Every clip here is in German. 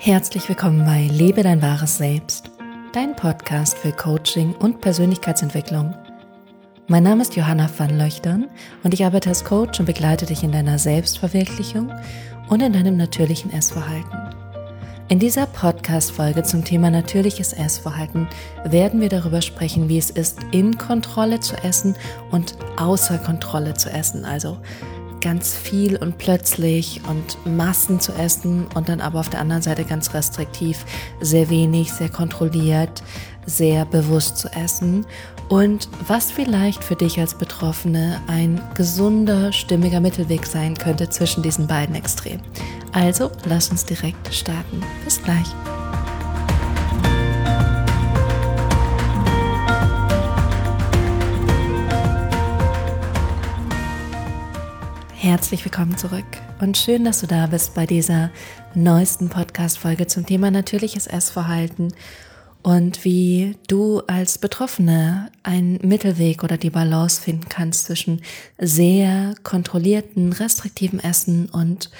Herzlich willkommen bei Lebe dein wahres Selbst, dein Podcast für Coaching und Persönlichkeitsentwicklung. Mein Name ist Johanna van Löchtern und ich arbeite als Coach und begleite dich in deiner Selbstverwirklichung und in deinem natürlichen Essverhalten. In dieser Podcast-Folge zum Thema natürliches Essverhalten werden wir darüber sprechen, wie es ist, in Kontrolle zu essen und außer Kontrolle zu essen, also ganz viel und plötzlich und Massen zu essen und dann aber auf der anderen Seite ganz restriktiv, sehr wenig, sehr kontrolliert, sehr bewusst zu essen und was vielleicht für dich als Betroffene ein gesunder, stimmiger Mittelweg sein könnte zwischen diesen beiden Extremen. Also, lass uns direkt starten. Bis gleich. Herzlich willkommen zurück und schön, dass du da bist bei dieser neuesten Podcast-Folge zum Thema natürliches Essverhalten und wie du als Betroffene einen Mittelweg oder die Balance finden kannst zwischen sehr kontrollierten, restriktiven Essen und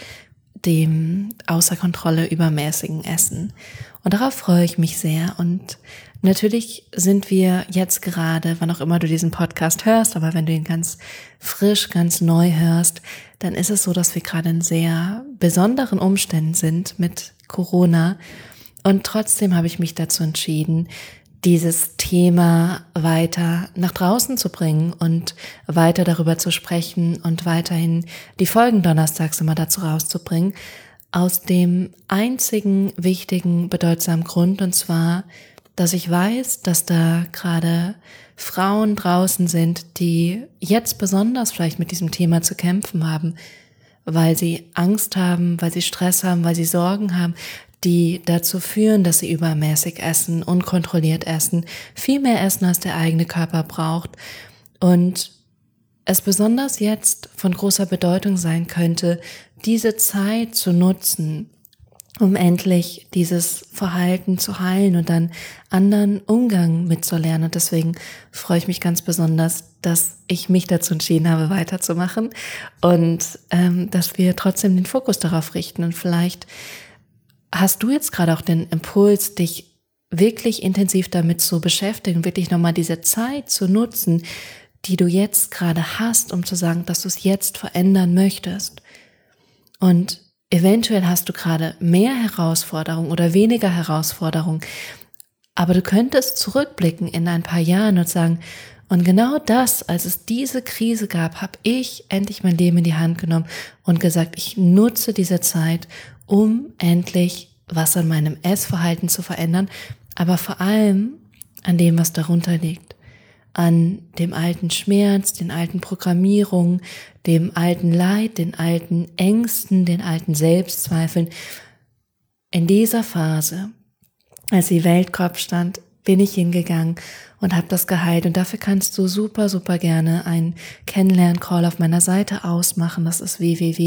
dem außer Kontrolle übermäßigen Essen. Und darauf freue ich mich sehr und natürlich sind wir jetzt gerade, wann auch immer du diesen Podcast hörst, aber wenn du ihn ganz frisch, ganz neu hörst, dann ist es so, dass wir gerade in sehr besonderen Umständen sind mit Corona. Und trotzdem habe ich mich dazu entschieden, dieses Thema weiter nach draußen zu bringen und weiter darüber zu sprechen und weiterhin die Folgen donnerstags immer dazu rauszubringen, aus dem einzigen wichtigen, bedeutsamen Grund, und zwar, dass ich weiß, dass da gerade Frauen draußen sind, die jetzt besonders vielleicht mit diesem Thema zu kämpfen haben, weil sie Angst haben, weil sie Stress haben, weil sie Sorgen haben, die dazu führen, dass sie übermäßig essen, unkontrolliert essen, viel mehr essen, als der eigene Körper braucht. Und es besonders jetzt von großer Bedeutung sein könnte, diese Zeit zu nutzen, um endlich dieses Verhalten zu heilen und dann anderen Umgang mitzulernen. Und deswegen freue ich mich ganz besonders, dass ich mich dazu entschieden habe, weiterzumachen und dass wir trotzdem den Fokus darauf richten. Und vielleicht hast du jetzt gerade auch den Impuls, dich wirklich intensiv damit zu beschäftigen, wirklich nochmal diese Zeit zu nutzen, die du jetzt gerade hast, um zu sagen, dass du es jetzt verändern möchtest. Und eventuell hast du gerade mehr Herausforderungen oder weniger Herausforderungen, aber du könntest zurückblicken in ein paar Jahren und sagen, und genau das, als es diese Krise gab, habe ich endlich mein Leben in die Hand genommen und gesagt, ich nutze diese Zeit, um endlich was an meinem Essverhalten zu verändern, aber vor allem an dem, was darunter liegt. An dem alten Schmerz, den alten Programmierungen, dem alten Leid, den alten Ängsten, den alten Selbstzweifeln. In dieser Phase, als die Welt Kopf stand, bin ich hingegangen und habe das geheilt. Und dafür kannst du super, super gerne einen Kennenlern-Call auf meiner Seite ausmachen. Das ist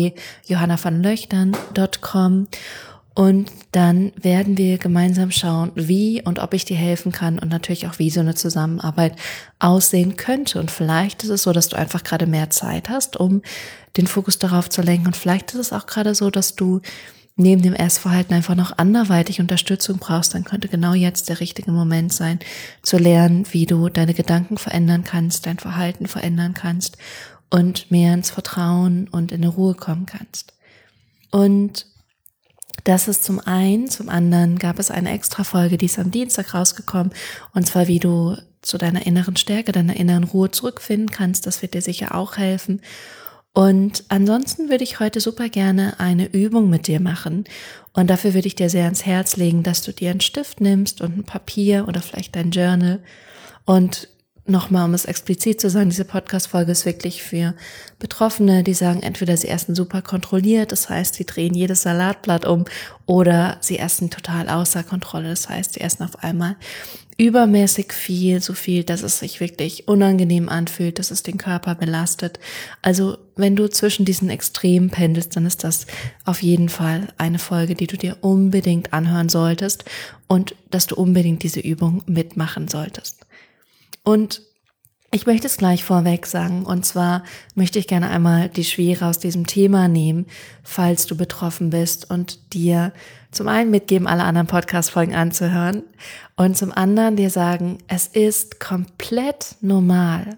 www.johannavanlöchtern.com. Und dann werden wir gemeinsam schauen, wie und ob ich dir helfen kann und natürlich auch, wie so eine Zusammenarbeit aussehen könnte. Und vielleicht ist es so, dass du einfach gerade mehr Zeit hast, um den Fokus darauf zu lenken. Und vielleicht ist es auch gerade so, dass du neben dem Essverhalten einfach noch anderweitig Unterstützung brauchst. Dann könnte genau jetzt der richtige Moment sein, zu lernen, wie du deine Gedanken verändern kannst, dein Verhalten verändern kannst und mehr ins Vertrauen und in eine Ruhe kommen kannst. Und das ist zum einen, zum anderen gab es eine extra Folge, die ist am Dienstag rausgekommen, und zwar wie du zu deiner inneren Stärke, deiner inneren Ruhe zurückfinden kannst. Das wird dir sicher auch helfen. Und ansonsten würde ich heute super gerne eine Übung mit dir machen, und dafür würde ich dir sehr ans Herz legen, dass du dir einen Stift nimmst und ein Papier oder vielleicht dein Journal. Und nochmal, um es explizit zu sagen, diese Podcast-Folge ist wirklich für Betroffene, die sagen, entweder sie essen super kontrolliert, das heißt, sie drehen jedes Salatblatt um, oder sie essen total außer Kontrolle, das heißt, sie essen auf einmal übermäßig viel, so viel, dass es sich wirklich unangenehm anfühlt, dass es den Körper belastet. Also wenn du zwischen diesen Extremen pendelst, dann ist das auf jeden Fall eine Folge, die du dir unbedingt anhören solltest und dass du unbedingt diese Übung mitmachen solltest. Und Ich möchte es gleich vorweg sagen, und zwar möchte ich gerne einmal die Schwere aus diesem Thema nehmen, falls du betroffen bist, und dir zum einen mitgeben, alle anderen Podcast-Folgen anzuhören, und zum anderen dir sagen, es ist komplett normal,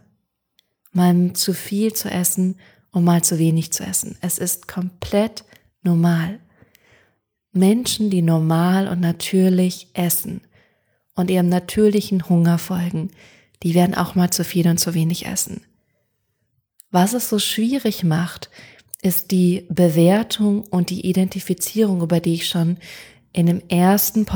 mal zu viel zu essen und mal zu wenig zu essen. Es ist komplett normal. Menschen, die normal und natürlich essen und ihrem natürlichen Hunger folgen, die werden auch mal zu viel und zu wenig essen. Was es so schwierig macht, ist die Bewertung und die Identifizierung, über die ich schon in der ersten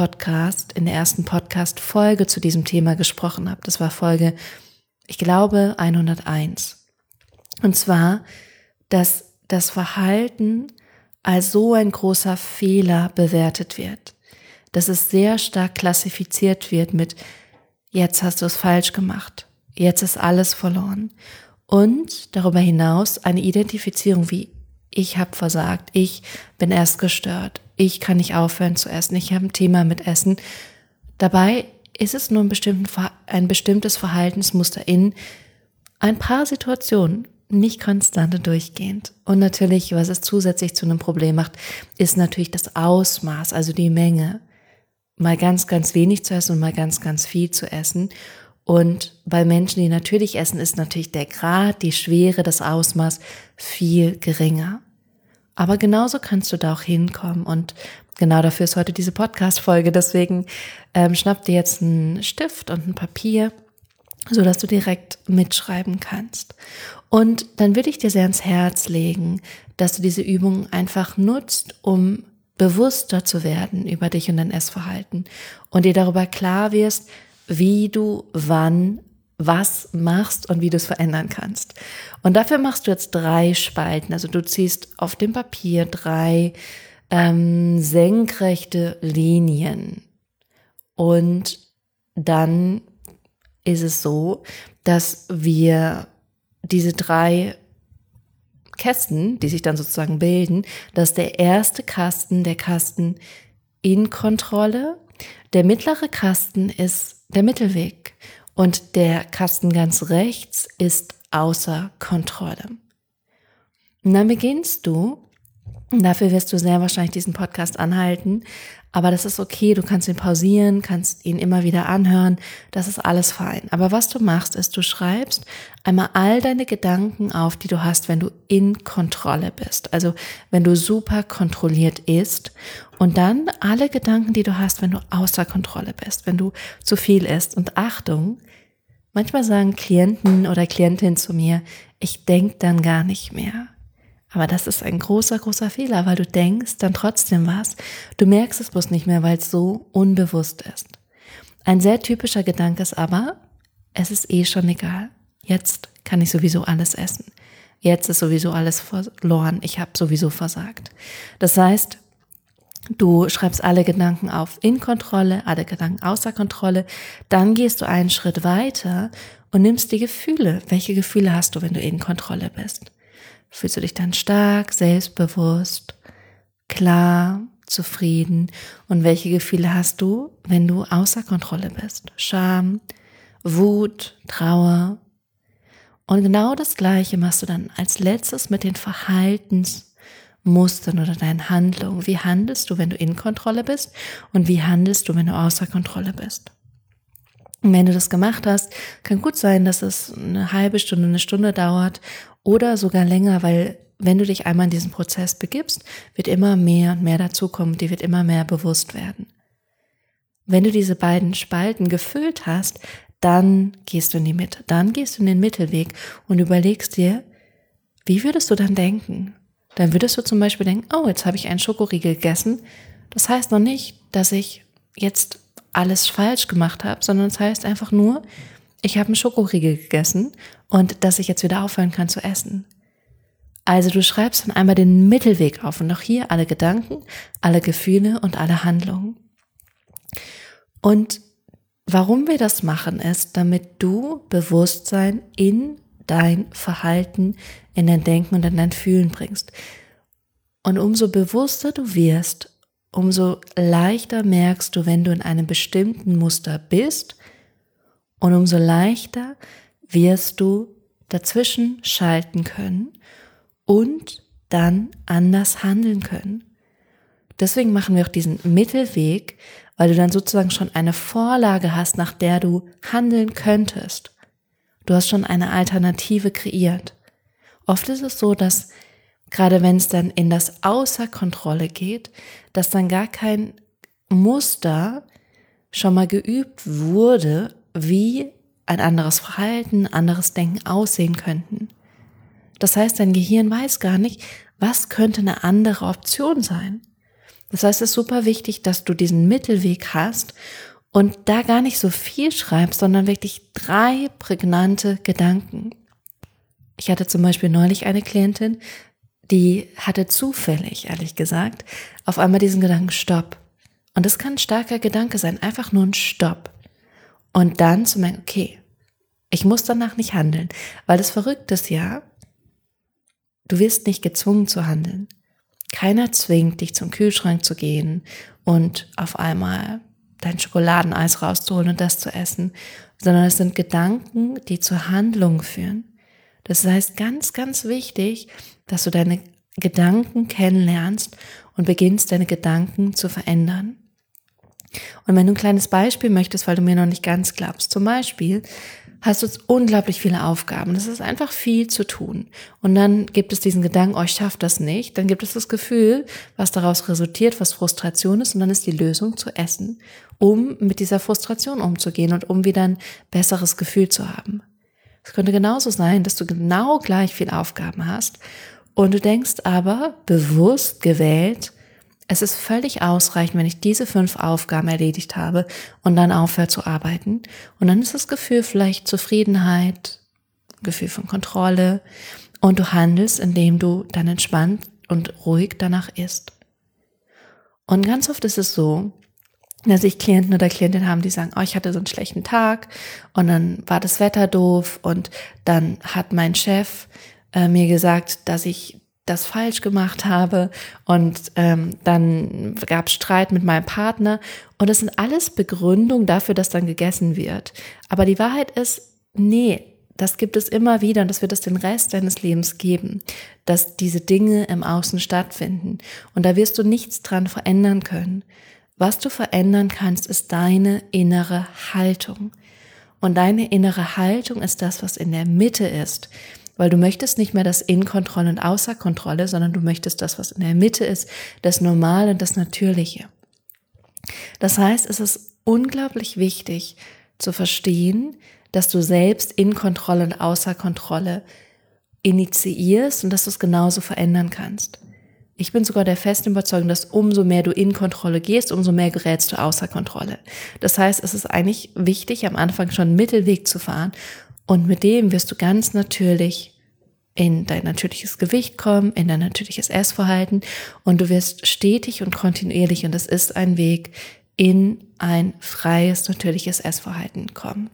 Podcast-Folge zu diesem Thema gesprochen habe. Das war Folge, ich glaube, 101. Und zwar, dass das Verhalten als so ein großer Fehler bewertet wird, dass es sehr stark klassifiziert wird mit jetzt hast du es falsch gemacht, jetzt ist alles verloren. Und darüber hinaus eine Identifizierung wie ich habe versagt, ich bin erst gestört, ich kann nicht aufhören zu essen, ich habe ein Thema mit Essen. Dabei ist es nur ein bestimmtes Verhaltensmuster in ein paar Situationen, nicht konstant und durchgehend. Und natürlich, was es zusätzlich zu einem Problem macht, ist natürlich das Ausmaß, also die Menge. Mal ganz, ganz wenig zu essen und mal ganz, ganz viel zu essen. Und bei Menschen, die natürlich essen, ist natürlich der Grad, die Schwere, das Ausmaß viel geringer. Aber genauso kannst du da auch hinkommen, und genau dafür ist heute diese Podcast-Folge. Deswegen schnapp dir jetzt einen Stift und ein Papier, so dass du direkt mitschreiben kannst. Und dann würde ich dir sehr ans Herz legen, dass du diese Übung einfach nutzt, um bewusster zu werden über dich und dein Essverhalten und dir darüber klar wirst, wie du wann was machst und wie du es verändern kannst. Und dafür machst du jetzt 3 Spalten. Also du ziehst auf dem Papier 3 senkrechte Linien. Und dann ist es so, dass wir diese 3 Kästen, die sich dann sozusagen bilden, dass der erste Kasten, der Kasten in Kontrolle, der mittlere Kasten ist der Mittelweg und der Kasten ganz rechts ist außer Kontrolle. Und dann beginnst du, dafür wirst du sehr wahrscheinlich diesen Podcast anhalten, aber das ist okay, du kannst ihn pausieren, kannst ihn immer wieder anhören, das ist alles fein. Aber was du machst, ist, du schreibst einmal all deine Gedanken auf, die du hast, wenn du in Kontrolle bist. Also wenn du super kontrolliert isst, und dann alle Gedanken, die du hast, wenn du außer Kontrolle bist, wenn du zu viel isst. Und Achtung, manchmal sagen Klienten oder Klientinnen zu mir, ich denke dann gar nicht mehr. Aber das ist ein großer, großer Fehler, weil du denkst dann trotzdem was. Du merkst es bloß nicht mehr, weil es so unbewusst ist. Ein sehr typischer Gedanke ist aber, es ist eh schon egal. Jetzt kann ich sowieso alles essen. Jetzt ist sowieso alles verloren. Ich habe sowieso versagt. Das heißt, du schreibst alle Gedanken auf in Kontrolle, alle Gedanken außer Kontrolle. Dann gehst du einen Schritt weiter und nimmst die Gefühle. Welche Gefühle hast du, wenn du in Kontrolle bist? Fühlst du dich dann stark, selbstbewusst, klar, zufrieden? Und welche Gefühle hast du, wenn du außer Kontrolle bist? Scham, Wut, Trauer. Und genau das Gleiche machst du dann als letztes mit den Verhaltensmustern oder deinen Handlungen. Wie handelst du, wenn du in Kontrolle bist? Und wie handelst du, wenn du außer Kontrolle bist? Und wenn du das gemacht hast, kann gut sein, dass es eine halbe Stunde, eine Stunde dauert oder sogar länger, weil wenn du dich einmal in diesen Prozess begibst, wird immer mehr und mehr dazukommen, dir wird immer mehr bewusst werden. Wenn du diese beiden Spalten gefüllt hast, dann gehst du in die Mitte, dann gehst du in den Mittelweg und überlegst dir, wie würdest du dann denken? Dann würdest du zum Beispiel denken, oh, jetzt habe ich einen Schokoriegel gegessen. Das heißt noch nicht, dass ich jetzt alles falsch gemacht habe, sondern es heißt einfach nur, ich habe einen Schokoriegel gegessen und dass ich jetzt wieder aufhören kann zu essen. Also du schreibst dann einmal den Mittelweg auf und auch hier alle Gedanken, alle Gefühle und alle Handlungen. Und warum wir das machen, ist, damit du Bewusstsein in dein Verhalten, in dein Denken und in dein Fühlen bringst. Und umso bewusster du wirst, umso leichter merkst du, wenn du in einem bestimmten Muster bist, und umso leichter wirst du dazwischen schalten können und dann anders handeln können. Deswegen machen wir auch diesen Mittelweg, weil du dann sozusagen schon eine Vorlage hast, nach der du handeln könntest. Du hast schon eine Alternative kreiert. Oft ist es so, dass gerade wenn es dann in das Außerkontrolle geht, dass dann gar kein Muster schon mal geübt wurde, wie ein anderes Verhalten, anderes Denken aussehen könnten. Das heißt, dein Gehirn weiß gar nicht, was könnte eine andere Option sein. Das heißt, es ist super wichtig, dass du diesen Mittelweg hast und da gar nicht so viel schreibst, sondern wirklich 3 prägnante Gedanken. Ich hatte zum Beispiel neulich eine Klientin, die hatte zufällig, ehrlich gesagt, auf einmal diesen Gedanken Stopp. Und das kann ein starker Gedanke sein, einfach nur ein Stopp. Und dann zu merken, okay, ich muss danach nicht handeln, weil das Verrückte ist ja, du wirst nicht gezwungen zu handeln. Keiner zwingt dich zum Kühlschrank zu gehen und auf einmal dein Schokoladeneis rauszuholen und das zu essen, sondern es sind Gedanken, die zur Handlung führen. Das heißt, ganz, ganz wichtig, dass du deine Gedanken kennenlernst und beginnst, deine Gedanken zu verändern. Und wenn du ein kleines Beispiel möchtest, weil du mir noch nicht ganz glaubst, zum Beispiel hast du jetzt unglaublich viele Aufgaben. Das ist einfach viel zu tun. Und dann gibt es diesen Gedanken, oh, ich schaffe das nicht. Dann gibt es das Gefühl, was daraus resultiert, was Frustration ist. Und dann ist die Lösung zu essen, um mit dieser Frustration umzugehen und um wieder ein besseres Gefühl zu haben. Es könnte genauso sein, dass du genau gleich viele Aufgaben hast und du denkst aber bewusst gewählt, es ist völlig ausreichend, wenn ich diese 5 Aufgaben erledigt habe und dann aufhöre zu arbeiten. Und dann ist das Gefühl vielleicht Zufriedenheit, Gefühl von Kontrolle und du handelst, indem du dann entspannt und ruhig danach isst. Und ganz oft ist es so, dass ich Klienten oder Klientinnen haben, die sagen, oh, ich hatte so einen schlechten Tag und dann war das Wetter doof und dann hat mein Chef mir gesagt, dass ich das falsch gemacht habe und dann gab es Streit mit meinem Partner und das sind alles Begründungen dafür, dass dann gegessen wird. Aber die Wahrheit ist, nee, das gibt es immer wieder und das wird es den Rest deines Lebens geben, dass diese Dinge im Außen stattfinden und da wirst du nichts dran verändern können. Was du verändern kannst, ist deine innere Haltung. Und deine innere Haltung ist das, was in der Mitte ist. Weil du möchtest nicht mehr das in Kontrolle und außer Kontrolle, sondern du möchtest das, was in der Mitte ist, das Normale und das Natürliche. Das heißt, es ist unglaublich wichtig zu verstehen, dass du selbst in Kontrolle und außer Kontrolle initiierst und dass du es genauso verändern kannst. Ich bin sogar der festen Überzeugung, dass umso mehr du in Kontrolle gehst, umso mehr gerätst du außer Kontrolle. Das heißt, es ist eigentlich wichtig, am Anfang schon einen Mittelweg zu fahren und mit dem wirst du ganz natürlich in dein natürliches Gewicht kommen, in dein natürliches Essverhalten und du wirst stetig und kontinuierlich, und das ist ein Weg, in ein freies, natürliches Essverhalten kommen.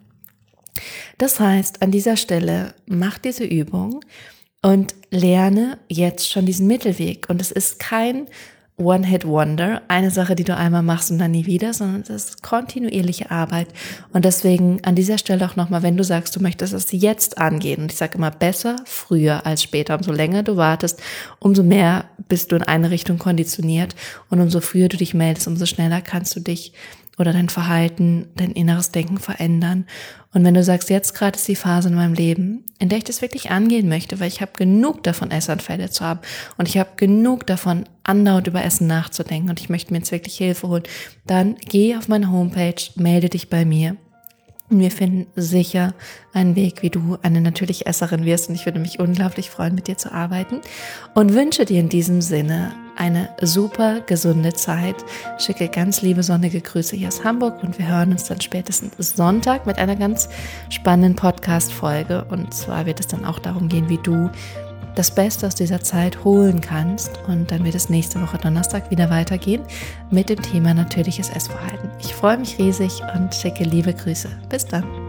Das heißt, an dieser Stelle mach diese Übung und lerne jetzt schon diesen Mittelweg. Und es ist kein One-Hit-Wonder, eine Sache, die du einmal machst und dann nie wieder, sondern es ist kontinuierliche Arbeit. Und deswegen an dieser Stelle auch nochmal, wenn du sagst, du möchtest es jetzt angehen, und ich sage immer besser früher als später, umso länger du wartest, umso mehr bist du in eine Richtung konditioniert und umso früher du dich meldest, umso schneller kannst du dich oder dein Verhalten, dein inneres Denken verändern. Und wenn du sagst, jetzt gerade ist die Phase in meinem Leben, in der ich das wirklich angehen möchte, weil ich habe genug davon, Essanfälle zu haben und ich habe genug davon, andauernd über Essen nachzudenken und ich möchte mir jetzt wirklich Hilfe holen, dann geh auf meine Homepage, melde dich bei mir. Und wir finden sicher einen Weg, wie du eine natürliche Esserin wirst. Und ich würde mich unglaublich freuen, mit dir zu arbeiten. Und wünsche dir in diesem Sinne eine super gesunde Zeit. Schicke ganz liebe sonnige Grüße hier aus Hamburg. Und wir hören uns dann spätestens Sonntag mit einer ganz spannenden Podcast-Folge. Und zwar wird es dann auch darum gehen, wie du das Beste aus dieser Zeit holen kannst. Und dann wird es nächste Woche Donnerstag wieder weitergehen mit dem Thema natürliches Essverhalten. Ich freue mich riesig und schicke liebe Grüße. Bis dann.